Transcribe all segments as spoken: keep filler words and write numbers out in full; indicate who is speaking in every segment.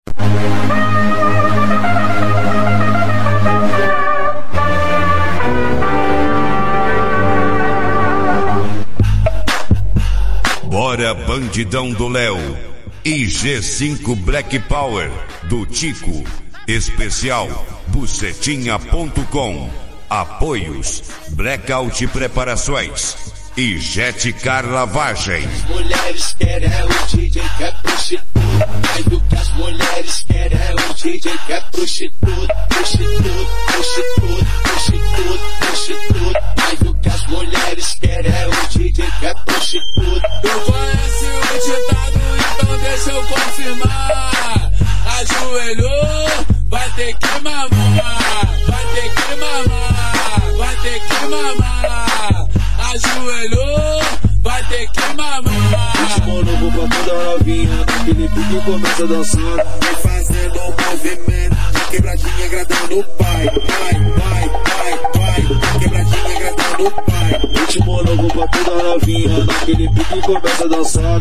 Speaker 1: Bora Bandidão do Léo e G cinco Black Power do Tico. Especial bucetinha ponto com. Apoios Blackout Preparações e Jetcar Lavagem.
Speaker 2: As mulheres querem é o D J que é prostituta. Mais do que as mulheres querem é o D J que é prostituta. Prostituta, prostituta, prostituta, prostituta. Mais do que as mulheres querem é o D J que é prostituta.
Speaker 3: Tu conhece o ditado, então deixa eu confirmar. Ajoelhou, vai ter que mamar. Vai ter que mamar, vai ter que mamar. Ajoelhou, vai ter que mamar.
Speaker 2: Ritmo novo pra toda novinha, aquele pique começa a dançar. Vem fazendo um movimento, quebradinha agradando o pai. Vai, vai, vai, vai, quebradinha agradando o pai. Ritmo novo pra toda novinha, aquele pique começa a dançar.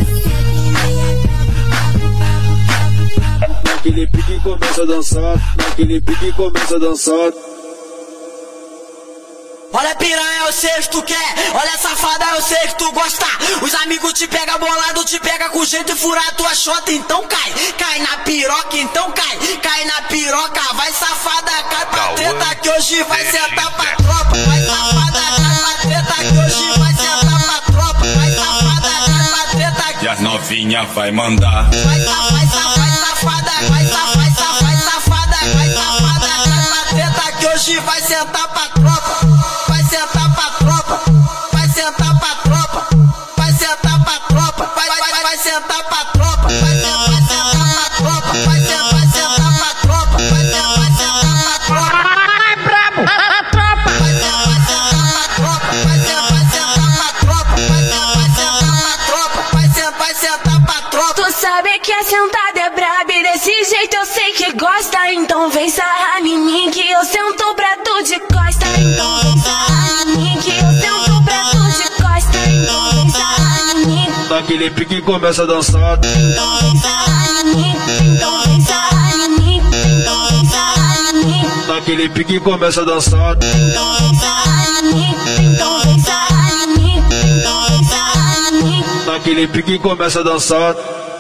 Speaker 2: Naquele pique começa a dançar, naquele pique começa a dançar.
Speaker 4: Olha piranha, eu sei que tu quer. Olha safada, eu sei que tu gosta. Os amigos te pega bolado, te pega com jeito e furar tua chota. Então cai, cai na piroca, então cai. Cai na piroca, vai safada, cai pra treta que hoje vai sentar pra tropa. Vai safada, cai pra treta que hoje vai sentar pra tropa. Vai safada, cai pra treta que...
Speaker 1: E as novinha vai mandar.
Speaker 4: Vai safada, vai safada, vai safada, vai safada, vai safada, vai safada, cai pra treta que hoje vai sentar pra tropa. Vai sentar pra tropa, vai sentar pra tropa, vai sentar pra tropa, vai, vai, vai, vai sentar pra tropa, vai sentar, vai sentar pra tropa, vai sentar, vai sentar pra tropa, vai sentar, vai sentar pra tropa. Ai, brabo, a tropa. Vai sentar, vai sentar pra tropa, vai sentar, vai sentar pra tropa, vai sentar, vai sentar pra tropa, vai sentar, vai sentar pra tropa.
Speaker 5: Tu sabe que a sentada é braba e desse jeito eu sei que gosta, então vem sarrar em mim que eu sento pra tu de costa, então vem sarrar em mim que eu sento pra tu de costa, então vem sarrar em mim.
Speaker 2: Naquele pique começa a dançar.
Speaker 5: Então vem sarrar em mim, então vem sarrar em mim, então vem sarrar em mim.
Speaker 2: Naquele pique começa a dançar.
Speaker 5: Então vem sarrar em mim, então vem sarrar em mim, então vem sarrar em mim.
Speaker 2: Naquele pique começa a dançar.